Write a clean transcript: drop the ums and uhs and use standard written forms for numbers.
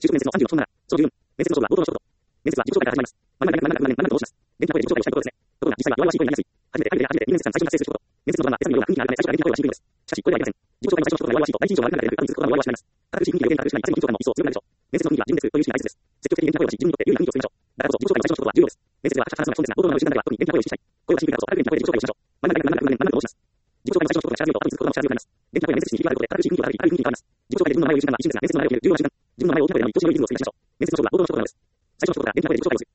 就職面接の36分なら、その十分。面接の勝負は冒頭の一言。面接は自己紹介から始まります。まんまと申します。電気の声で自己紹介をしたいことですね。ところが、実際は弱々しい声になりやすい。初めて、2面接さん最初に発生する一言。面接の場は別のような雰囲気があるため、最初から電気の声はしにくいのです。しかし、これはありません。自己紹介の最初の一言が弱々しいと、第一印象が悪くなるだけでなく、続くことが弱々しくなります。堅苦しい雰囲気を予見から苦しくなり、最後緊張感も一層強くなるでしょう。面接の雰囲気は自分ですという意識が大切です。積極的に電気の声を出し、自分にとって有利な雰囲気を作りましょう。だからこそ、自己紹介の最初の一言は重要です。面接では話すのが基本ですが、冒頭の内容では特に電気の声を意識したい。声がしにくいからこそ、軽く電気の声で自己紹介をしましょう。まんまと申します。自己紹介の最初の一言が力強いと、後に続くことも力強くなります。電気の声が面接室に響き渡ることで、堅苦しい雰囲気を軽い雰囲気に変わります。自己紹介で自分の名前を言う瞬間は一瞬ですが、面接の名前を言う重要な瞬間。自分の名前を大きな声で言い、一層強いリズムを作りましょう。面接の勝負は冒頭の一言でもいい。最初の一言から電気の声で自己紹介をする。